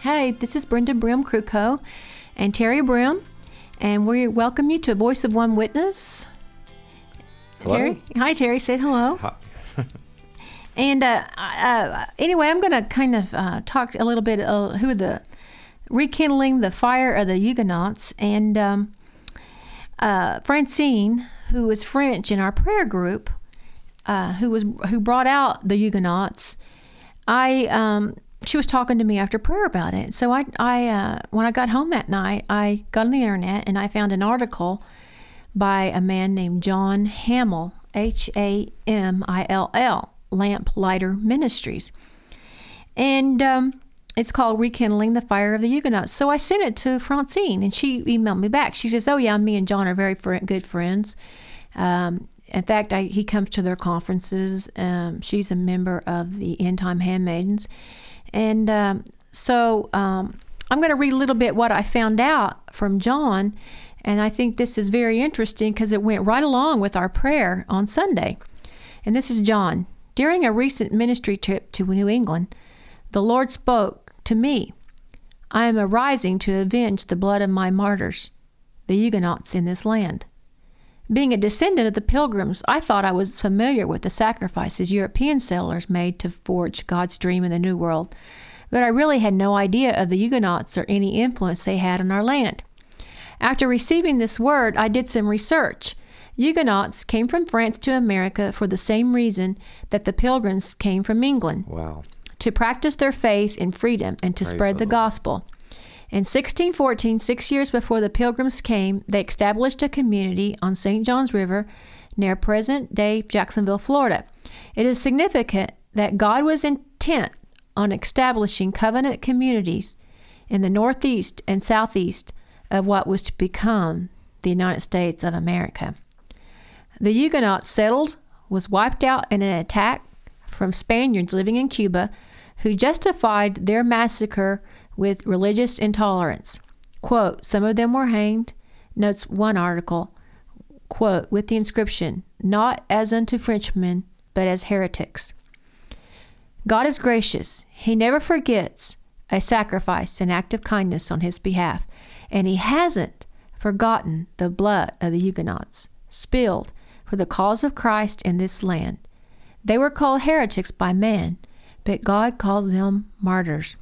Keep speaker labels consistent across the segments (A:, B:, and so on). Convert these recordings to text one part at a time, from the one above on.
A: Hey, this is Brenda Brim-Krukow and Terry Brim, and we welcome you to Voice of One Witness.
B: Hello.
A: Terry? Hi, Terry. Say hello.
B: Hi.
A: And anyway, I'm going to kind of talk a little bit rekindling the fire of the Huguenots. And Francine, who was French in our prayer group, who brought out the Huguenots, she was talking to me after prayer about it. So I when I got home that night, I got on the internet and I found an article by a man named John Hamill, Hamill, Lamplighter Ministries. And it's called Rekindling the Fire of the Huguenots. So I sent it to Francine, and she emailed me back. She says, oh, yeah, me and John are very good friends. In fact, he comes to their conferences. She's a member of the End Time Handmaidens. And so I'm going to read a little bit what I found out from John, and I think this is very interesting because it went right along with our prayer on Sunday. And this is John. During a recent ministry trip to New England, the Lord spoke to me. I am arising to avenge the blood of my martyrs, the Huguenots in this land. Being a descendant of the Pilgrims, I thought I was familiar with the sacrifices European settlers made to forge God's dream in the New World, but I really had no idea of the Huguenots or any influence they had on our land. After receiving this word, I did some research. Huguenots came from France to America for the same reason that the Pilgrims came from England.
B: Wow.
A: To practice their faith in freedom and to spread the gospel. In 1614, 6 years before the Pilgrims came, they established a community on St. Johns River near present-day Jacksonville, Florida. It is significant that God was intent on establishing covenant communities in the northeast and southeast of what was to become the United States of America. The Huguenots settled, was wiped out in an attack from Spaniards living in Cuba who justified their massacre with religious intolerance. Quote, some of them were hanged, notes one article, quote, with the inscription, not as unto Frenchmen, but as heretics. God is gracious. He never forgets a sacrifice, an act of kindness on his behalf, and he hasn't forgotten the blood of the Huguenots spilled for the cause of Christ in this land. They were called heretics by man, but God calls them martyrs.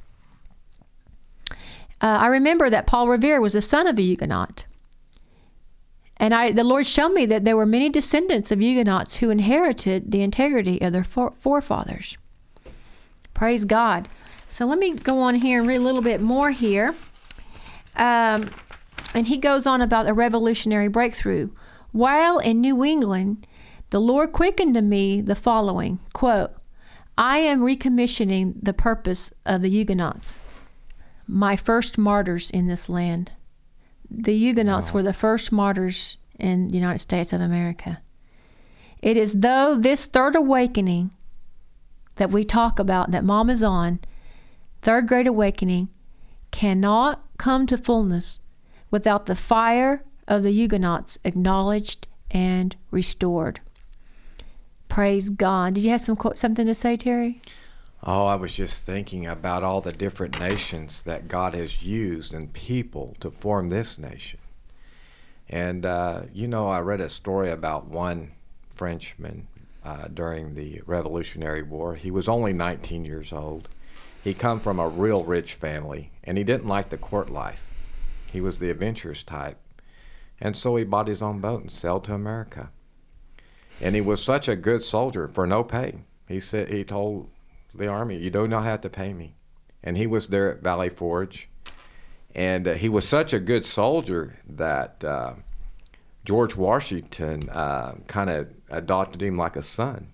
A: I remember that Paul Revere was the son of a Huguenot. And the Lord showed me that there were many descendants of Huguenots who inherited the integrity of their forefathers. Praise God. So let me go on here and read a little bit more here. And he goes on about a revolutionary breakthrough. While in New England, the Lord quickened to me the following, quote, I am recommissioning the purpose of the Huguenots, my first martyrs in this land. The Huguenots were the first martyrs in the United States of America. It is though this third awakening that we talk about, that Mom is on, third great awakening, cannot come to fullness without the fire of the Huguenots acknowledged and restored. Praise God. Did you have something to say, Terry?
B: Oh, I was just thinking about all the different nations that God has used and people to form this nation. And, I read a story about one Frenchman during the Revolutionary War. He was only 19 years old. He come from a real rich family, and he didn't like the court life. He was the adventurous type. And so he bought his own boat and sailed to America. And he was such a good soldier for no pay. He told the army, you do not have to pay me. And he was there at Valley Forge. And he was such a good soldier that George Washington kind of adopted him like a son.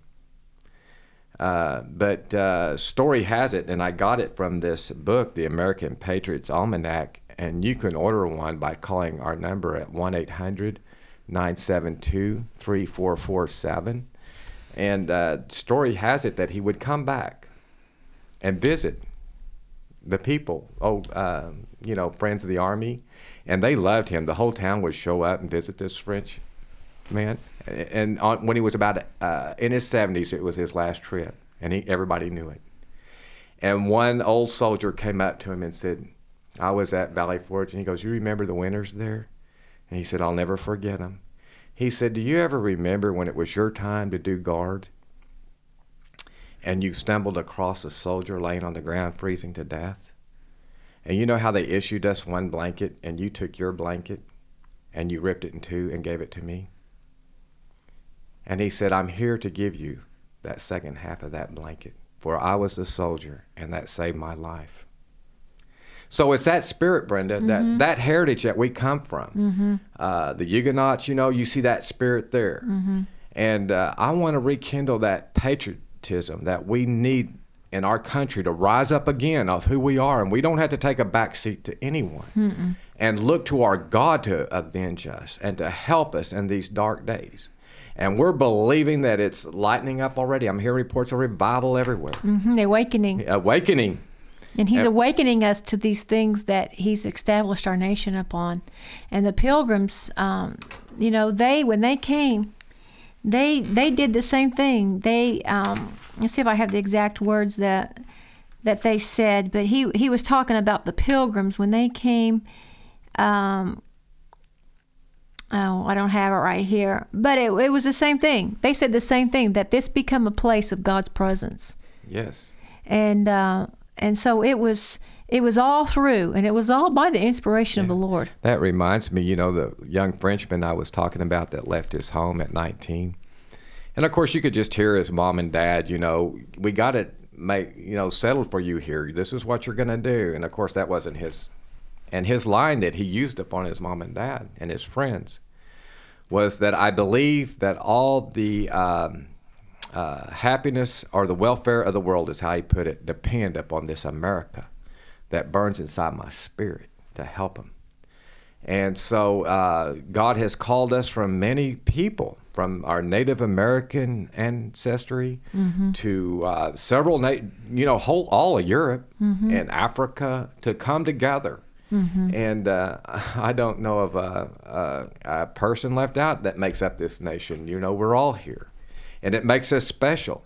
B: But story has it, and I got it from this book, The American Patriots Almanac, and you can order one by calling our number at 1-800-972-3447. And story has it that he would come back and visit the people, friends of the army, and they loved him. The whole town would show up and visit this French man. And when he was about in his 70s, it was his last trip, and everybody knew it. And one old soldier came up to him and said, I was at Valley Forge, and he goes, you remember the winters there? And he said, I'll never forget them. He said, do you ever remember when it was your time to do guard and you stumbled across a soldier laying on the ground freezing to death? And you know how they issued us one blanket, and you took your blanket and you ripped it in two and gave it to me? And he said, I'm here to give you that second half of that blanket, for I was a soldier, and that saved my life. So it's that spirit, Brenda, that heritage that we come from. The Huguenots, you see that spirit there. And I want to rekindle that patriotism that we need in our country to rise up again of who we are. And we don't have to take a backseat to anyone. And look to our God to avenge us and to help us in these dark days. And we're believing that it's lightening up already. I'm hearing reports of revival everywhere.
A: The awakening.
B: Awakening.
A: And he's awakening us to these things that he's established our nation upon. And the Pilgrims, when they came, they did the same thing. They, let's see if I have the exact words that they said, but he was talking about the Pilgrims when they came. I don't have it right here, but it was the same thing. They said the same thing, that this become a place of God's presence.
B: Yes.
A: And so it was all through, and it was all by the inspiration of the Lord. That
B: reminds me, the young Frenchman I was talking about that left his home at 19. And of course, you could just hear his mom and dad, we got it settled for you here. This is what you're going to do. And of course, that wasn't his. And his line that he used upon his mom and dad and his friends was that I believe that all the happiness or the welfare of the world, is how he put it, depend upon this America that burns inside my spirit to help him. And so God has called us from many people, from our Native American ancestry to several, all of Europe and Africa, to come together. And I don't know of a person left out that makes up this nation. We're all here. And it makes us special.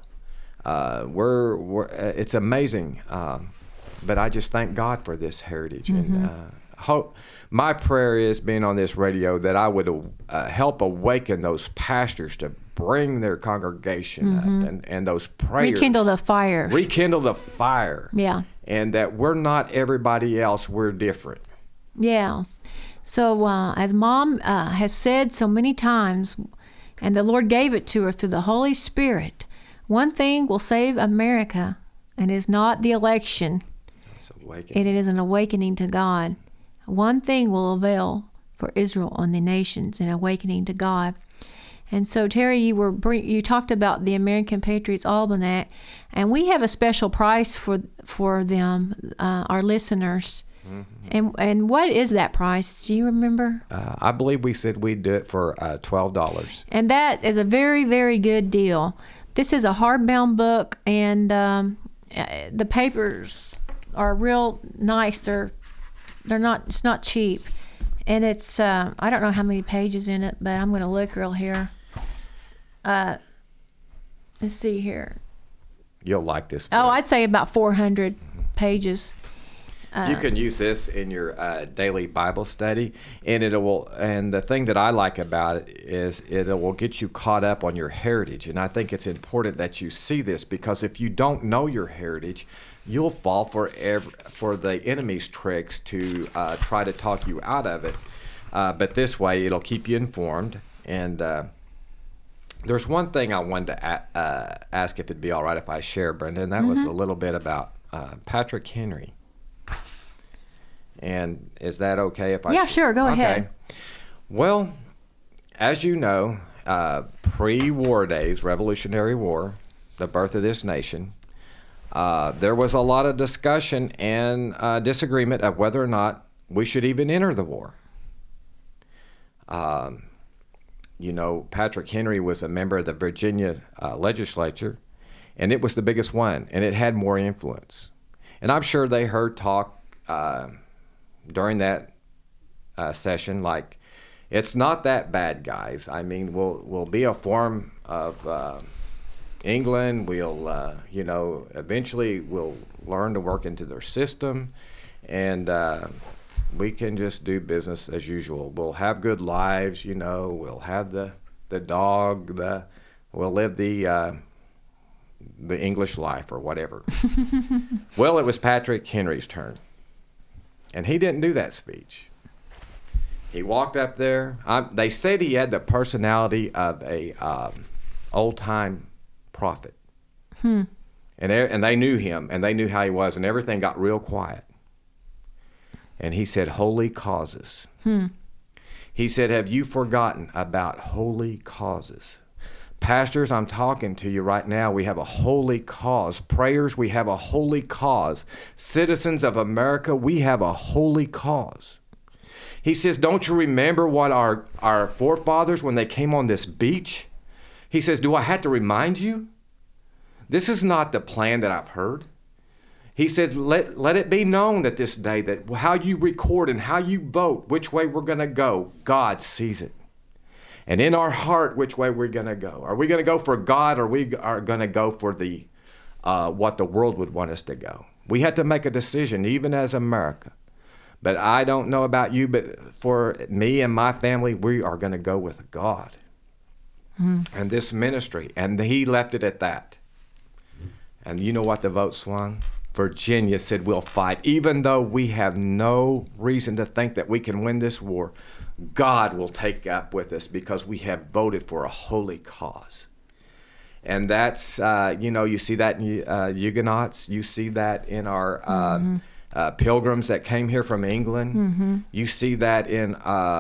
B: It's amazing. But I just thank God for this heritage. And hope. My prayer is, being on this radio, that I would help awaken those pastors to bring their congregation up, and those prayers.
A: Rekindle the fire.
B: Rekindle the fire.
A: Yeah.
B: And that we're not everybody else, we're different.
A: Yeah. So as Mom has said so many times, and the Lord gave it to her through the Holy Spirit, one thing will save America, and is not the election. It is an awakening to God. One thing will avail for Israel and the nations, an awakening to God. And so, Terry, you talked about the American Patriots Almanac, and we have a special price for them, our listeners. And what is that price? Do you remember?
B: I believe we said we'd do it for $12.
A: And that is a very, very good deal. This is a hardbound book, and the papers are real nice. They're not. It's not cheap, and it's. I don't know how many pages in it, but I'm going to look real here. Let's see here.
B: You'll like this book.
A: Oh, I'd say about 400 pages.
B: You can use this in your daily Bible study, and And the thing that I like about it is it will get you caught up on your heritage. And I think it's important that you see this, because if you don't know your heritage, you'll fall for the enemy's tricks to try to talk you out of it. But this way, it'll keep you informed. And there's one thing I wanted to ask if it'd be all right if I share, Brenda, and that was a little bit about Patrick Henry. And is that okay if I...
A: Yeah, sure. Go ahead.
B: Well, as you know, pre-war days, Revolutionary War, the birth of this nation, there was a lot of discussion and disagreement of whether or not we should even enter the war. Patrick Henry was a member of the Virginia legislature, and it was the biggest one, and it had more influence. And I'm sure they heard talk during that session like, it's not that bad, guys. I mean, we'll be a form of England. We'll, eventually we'll learn to work into their system, and we can just do business as usual. We'll have good lives, we'll have the dog, we'll live the English life or whatever. Well, it was Patrick Henry's turn, and he didn't do that speech. He walked up there. They said he had the personality of a old-time prophet. And they knew him, and they knew how he was, and everything got real quiet. And he said, holy causes. He said, have you forgotten about holy causes? Pastors, I'm talking to you right now. We have a holy cause. Prayers, we have a holy cause. Citizens of America, we have a holy cause. He says, don't you remember what our forefathers, when they came on this beach? He says, do I have to remind you? This is not the plan that I've heard. He said, let it be known that this day that how you record and how you vote, which way we're going to go, God sees it. And in our heart, which way we're going to go. Are we going to go for God, or we are going to go for the what the world would want us to go? We had to make a decision, even as America. But I don't know about you, but for me and my family, we are going to go with God and this ministry. And he left it at that. And you know what the vote swung? Virginia said, we'll fight. Even though we have no reason to think that we can win this war, God will take up with us because we have voted for a holy cause. And that's, you see that in Huguenots. You see that in our pilgrims that came here from England. You see that in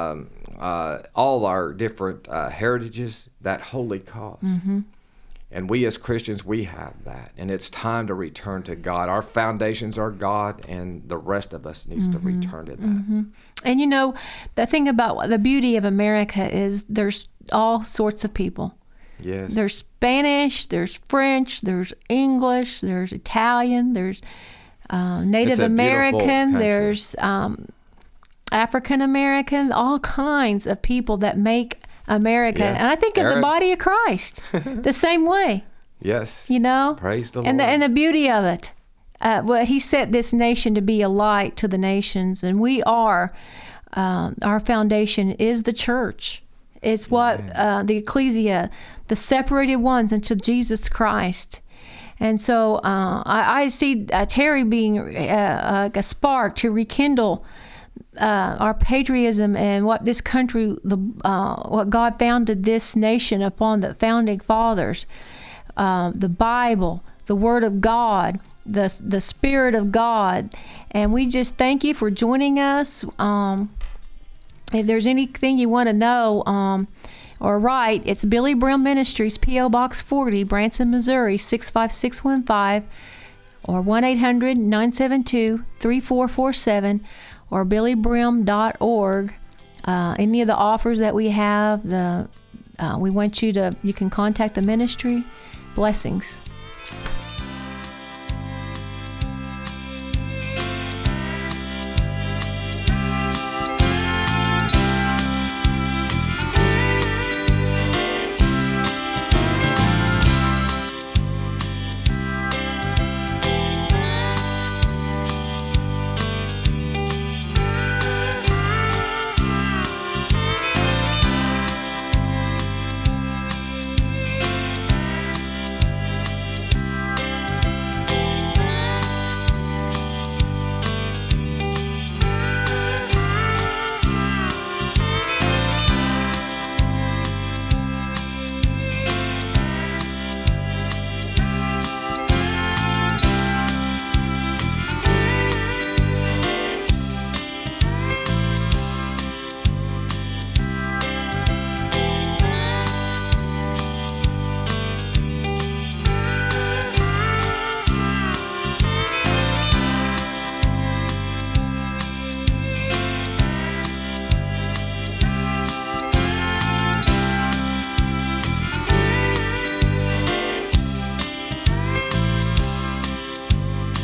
B: all our different heritages, that holy cause. And we as Christians, we have that. And it's time to return to God. Our foundations are God, and the rest of us needs to return to that.
A: And the thing about the beauty of America is there's all sorts of people.
B: Yes.
A: There's Spanish, there's French, there's English, there's Italian, there's Native American, there's African American, all kinds of people that make America.
B: Yes.
A: And I think of the body of Christ the same way.
B: Yes. Praise the
A: and
B: Lord.
A: And the beauty of it. He set this nation to be a light to the nations, and we are, our foundation is the church. It's what the ecclesia, the separated ones unto Jesus Christ. And so I see Terry being a spark to rekindle our patriotism and what this country, what God founded this nation upon, the founding fathers, the Bible, the Word of God, the Spirit of God. And we just thank you for joining us. If there's anything you want to know or write, it's Billy Brim Ministries, P.O. Box 40, Branson, Missouri, 65615, or 1-800-972-3447, or billybrim.org. Any of the offers that we have, you can contact the ministry. Blessings.